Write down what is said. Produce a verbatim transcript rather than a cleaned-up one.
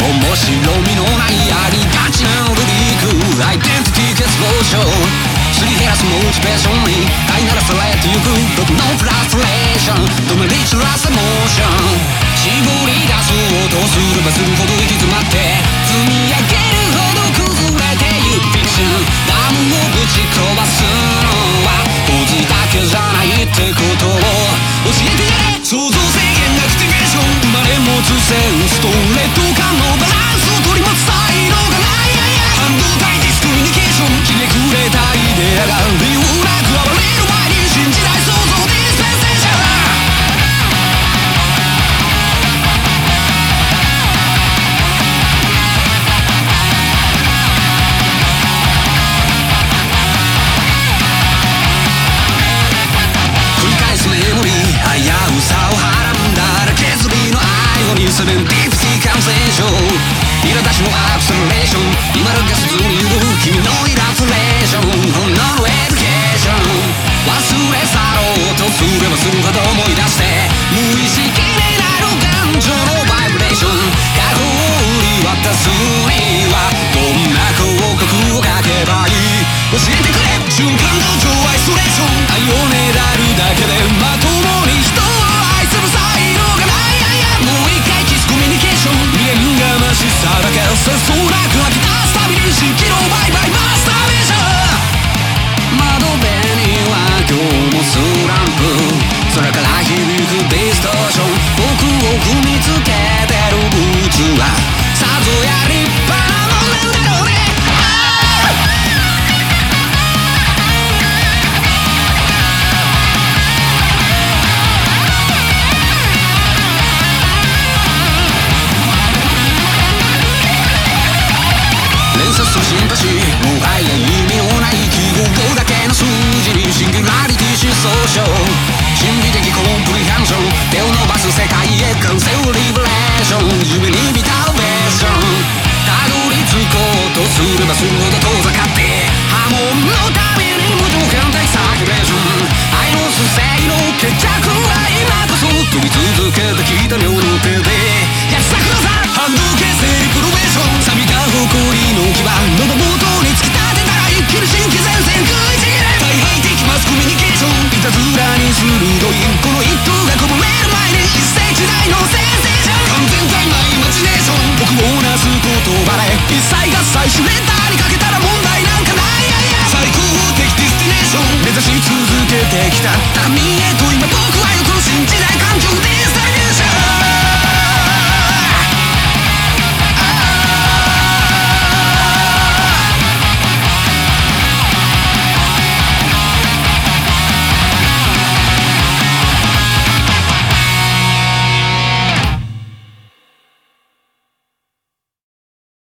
面白みのないありがちな踊り行くアイデンティティ欠乏症すり減らすモチベーションに飼いならされてゆく毒のフラストレーション止めり散らすエモーション絞り出そうとすればするほど行き詰まって積み上げるほど崩れてゆくフィクションダムをぶち壊すのはポーズだけじゃないってことを教えてやれ想像制限アクティベーション生まれ持つセンスと劣等感のバランスを取り持つ才能がない半導体ディスコミュニケーションひねくれたイデアが理由なく暴れる前に新時代創造ディスペンセーションセブンディープシー感染症苛立ちのアクセラレーション今のガスに揺る君のイラストレーション本能のエデュケーション忘れ去ろうとすればするほど思い出して無意識になる感情のバイブレーション過去を売り渡すにはどんな広告を書けばいい教えてくれ瞬間の情アイソレーション愛をねだるだけでまともに人を愛する才能がないもう一回キスコミュニケーション未練がましさだけ切相なく吐き出すたびに蜃気楼バイバイマスターベーション窓辺には今日もスランプ空から響くディストーション僕を踏みつけてるブーツはさぞや立派なものなんだろうねシンパシーもはや意味のない記号だけの数字にシンギュラリティ失踪症心理的コンプリヘンション手を伸ばす世界へ完成リベレーション夢に見たオベーションたどり着こうとすればするほど遠ざかって波紋のために無条件的サーキュレーション愛の姿勢の決着は今こそ飛び続けてきた両の手で約束の差反動形成プロベーション錆びた誇りの牙喉元に突き立てたら一気に新規前線食いちぎれ大敗的マスコミュニケーションいたずらに鋭いこの一投がこぼれる前に一世時代のセンセーション完全体なイマジネーション僕をなす言葉で一切合切シュレッダーにかけたら問題なんかない最高的ディスティネーション目指し続けてきたただ見え